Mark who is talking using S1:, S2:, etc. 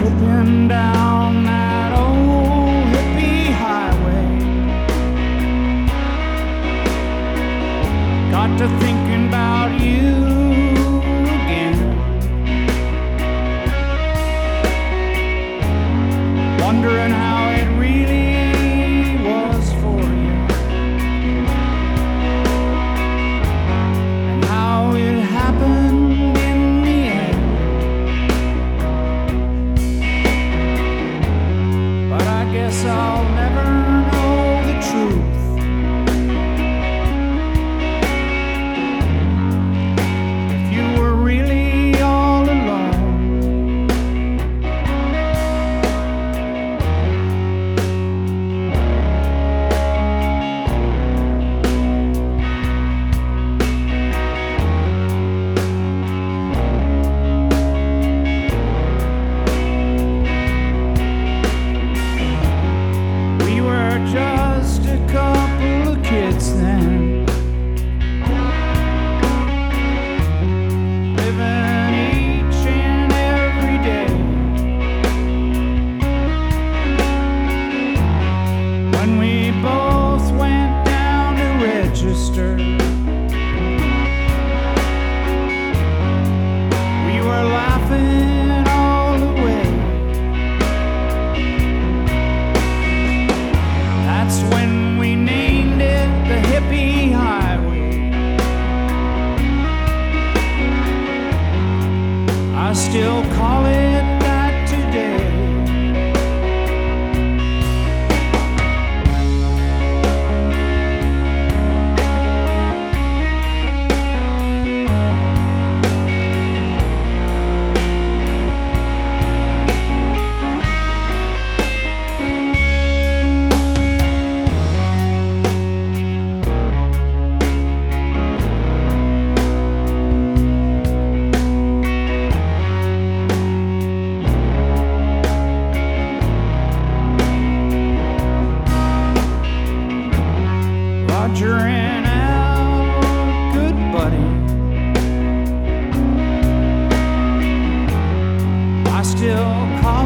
S1: tripping down that old hippie highway. Got to thinking about you again, wondering how it really was for you, and how it happened in the end. But I guess I'll never know the truth. Just a couple of kids then, living each and every day. When we both went down to register, we were laughing all the way. That's when we named it the Hippie Highway. I still call it that today. Roger and Al, good buddy. I still call